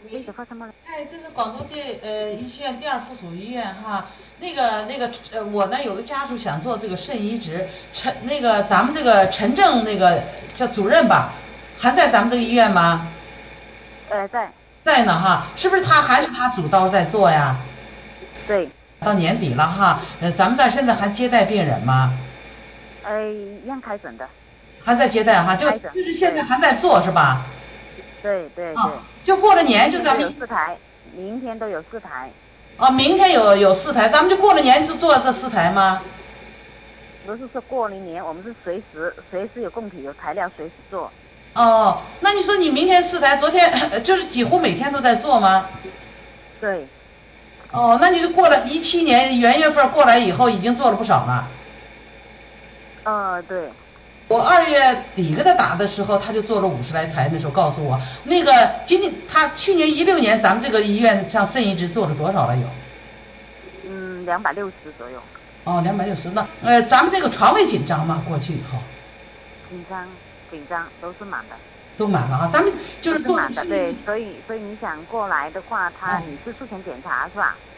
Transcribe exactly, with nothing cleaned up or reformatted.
喂， 有发生吗？ 哎，这是广州第呃医学院第二附属医院哈，那个那个呃我呢有个家属想做这个肾移植，陈那个咱们这个陈正那个叫主任吧，还在咱们这个医院吗？ 呃，在。 在呢哈，是不是他还是他主刀在做呀？ 对。 到年底了哈，呃咱们这儿现在还接待病人吗？ 呃，一样开诊的。 还在接待哈，就开诊。 就是现在还在做是吧？ 对对对。 啊，就过了年就明天都咱们有四台，明天都有四台。 啊，明天有有四台，咱们就过了年就做这四台吗？ 不是说过了年，我们是随时随时有供体有材料随时做。 哦，那你说你明天四台，昨天就是几乎每天都在做吗？ 对。 哦，那你就过了一七年元月份过来以后，已经做了不少了。 呃，对。 我二月底给他打的时候，他就做了五十来台，那时候告诉我，那个今年他去年一六年咱们这个医院像肾移植做了多少了有？ 嗯，两百六十左右。 哦，两百六十，那呃咱们这个床位紧张吗？过去以后？ 紧张紧张都是满的。 都满了啊，咱们就是做都是满的，对，所以所以你想过来的话，他你是术前检查是吧？